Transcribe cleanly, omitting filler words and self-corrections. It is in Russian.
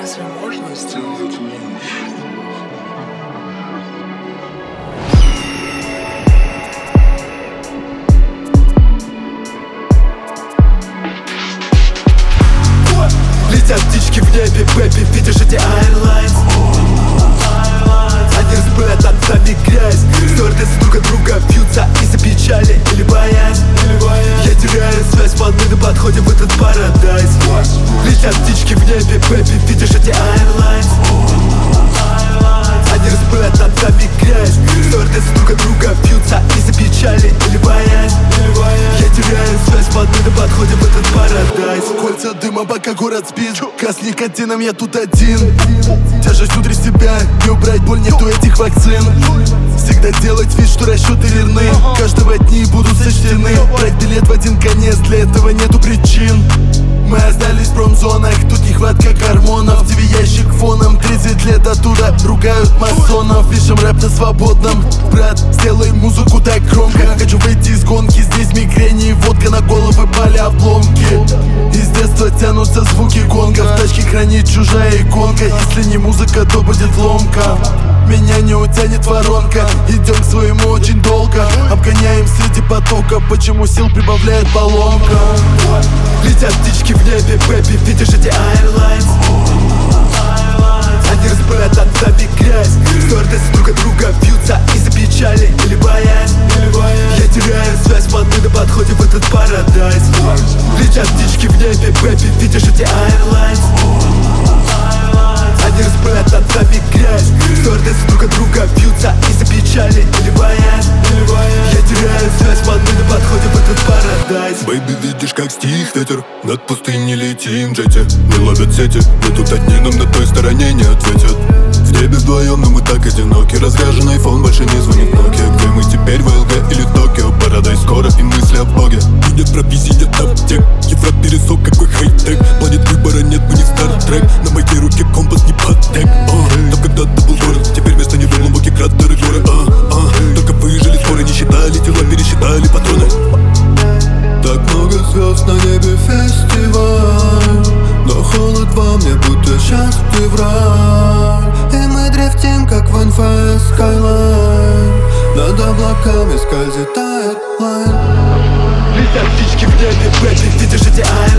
Разве можно сделать лучше? Летят птички в небе, бэби, видишь эти airlines? Они распылят от нами грязь. Стюардессы друг от друга бьются из-за печали или боязнь. Я теряю связь, мы на подходе в этот парадайз. Летят птички в небе, бэби, видишь эти airlines? Они распылят от нами грязь. Стюардессы друг от друга бьются из-за печали или боязнь. Я теряю связь, мы на подходе в этот парадайз. Кольца дыма, пока город спит. Газ никотином, я тут один. Тяжесть внутри себя, не убрать боль, нету этих вакцин. Всегда делать вид, что расчеты верны. Каждого дни будут сочтены. Брать билет в один конец, для этого нету причин. Мы остались в промзонах, тут нехватка гормонов. TV ящик фоном, 30 лет оттуда ругают масонов. Пишем рэп на свободном. Брат, сделай музыку так громко. Хочу выйти из гонки, здесь мигрени и водка на головы пали обломки. Из детства тянутся звуки гонга. В тачке хранит чужая иконка. Если не музыка, то будет ломка. Меня не утянет воронка. Идем к своему очень долго. Обгоняем среди потока. Почему сил прибавляет поломка? Летят птички в небе, бэби, видишь эти airlines? Они распылят от нами грязь. Стюардессы друг от друга бьются из-за печали или боязнь. Я теряю связь, мы на подходе в этот парадайз. Летят птички в небе, бэби, видишь эти airlines? Они распылят от нами грязь. Стюардессы друг от друга бьются из-за печали или боязнь. Я теряю связь, мы на подходе в этот парадайз. Бэйби, видишь, как стих ветер. Над пустыней летим, джете. Не ловят сети, мы тут одни, нам на той стороне не ответят. В небе вдвоем, но мы так одиноки. Разряжен айфон, больше не звонит Nokia. Где мы теперь, в ЛГ или Токио? Парадайз скоро и мысли о Боге. И нет провизии, нет аптек. Европа пересок, какой хай-тек. Планет выбора нет, мы не Стартрек. На моей руке компас, не Паттек. Там когда-то был город, теперь вместо него глубокие кратеры горы. Только выжили скоро, не считали тела, пересчитали патроны. Так много звезд на небе, фестиваль. Но холод во мне, будто сейчас ты враг. И мы дрифтим, как в NFS Skyline. Над облаками скользит тает лайн. Летят птички в небе, бэби, видишь эти airlines?